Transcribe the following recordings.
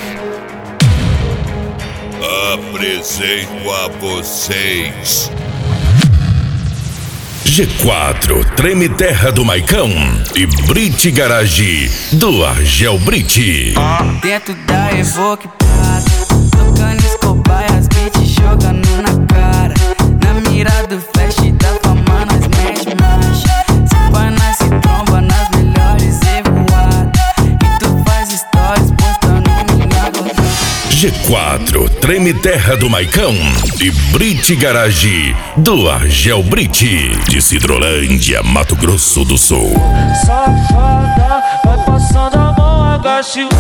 Apresento a vocês G4, Treme Terra do Maicão e Brit Garage do Argel Brit. Dentro da Evoque Prata, tocando Escobar e as beats jogando na cara. Na mira do flash da fama nós mete marcha. Se pá nós se tromba nas melhores revoadas. E tu faz stories postando minha gordura. G4, Treme Terra do Maicão e Brit Garage do Argel Brit, de Cidrolândia, Mato Grosso do Sul. Safada, vai passando a mão, agache o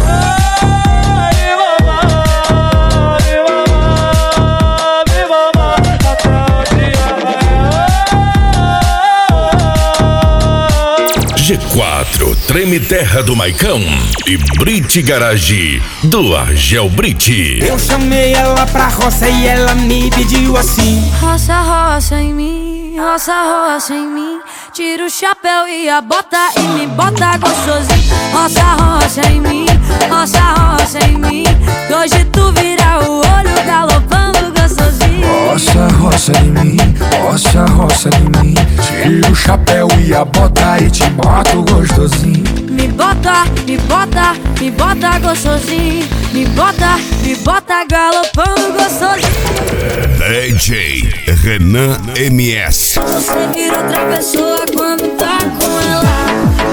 G4, Treme Terra do Maicão e Brit Garage do Argel Brit. Eu chamei ela pra roça e ela me pediu assim: roça, roça em mim, roça, roça em mim. Tira o chapéu e a bota e me bota gostosinho. Roça, roça em mim, roça, roça em mim. Que hoje tu vira o olho galopando gostosinho. Roça, roça em mim, roça, roça em mim. Tira o chapéu e a bota e te boto gostosinho. Me bota, me bota, me bota gostosinho. Me bota galopando gostosinho. DJ Renan MS. Você vira outra pessoa quando tá com ela.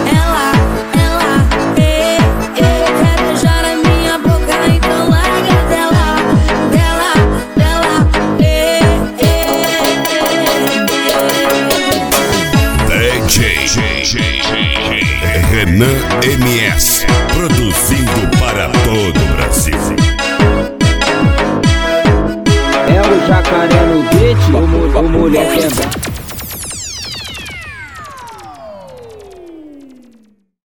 Quer beijar na minha boca, então larga dela. DJ Renan MS, produzindo para todo o Brasil. É o jacaré no beat, o mulher quebra.